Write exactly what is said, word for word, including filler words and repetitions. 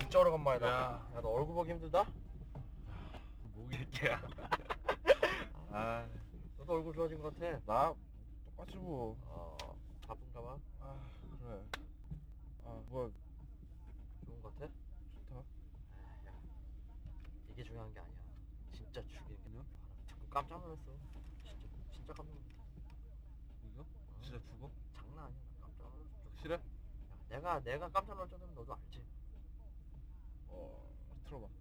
진짜 오래간만이다. 야, 야, 너 얼굴 보기 힘들다? 목이 이렇게야. 아, 너도 얼굴 좋아진 것 같아. 나 똑같이 뭐. 어, 바쁜가 봐. 아, 그래. 아, 뭐 좋은 것 같아? 좋다. 아, 야, 이게 중요한 게 아니야. 진짜 죽이는 게. 자꾸 깜짝 놀랐어. 진짜, 진짜 깜짝 놀랐어. 이거? 진짜 죽어? 장난 아니야. 나 깜짝 놀랐어. 확실해? 야, 내가, 내가 깜짝 놀랄 정도면 너도 알지. 어, 틀어봐.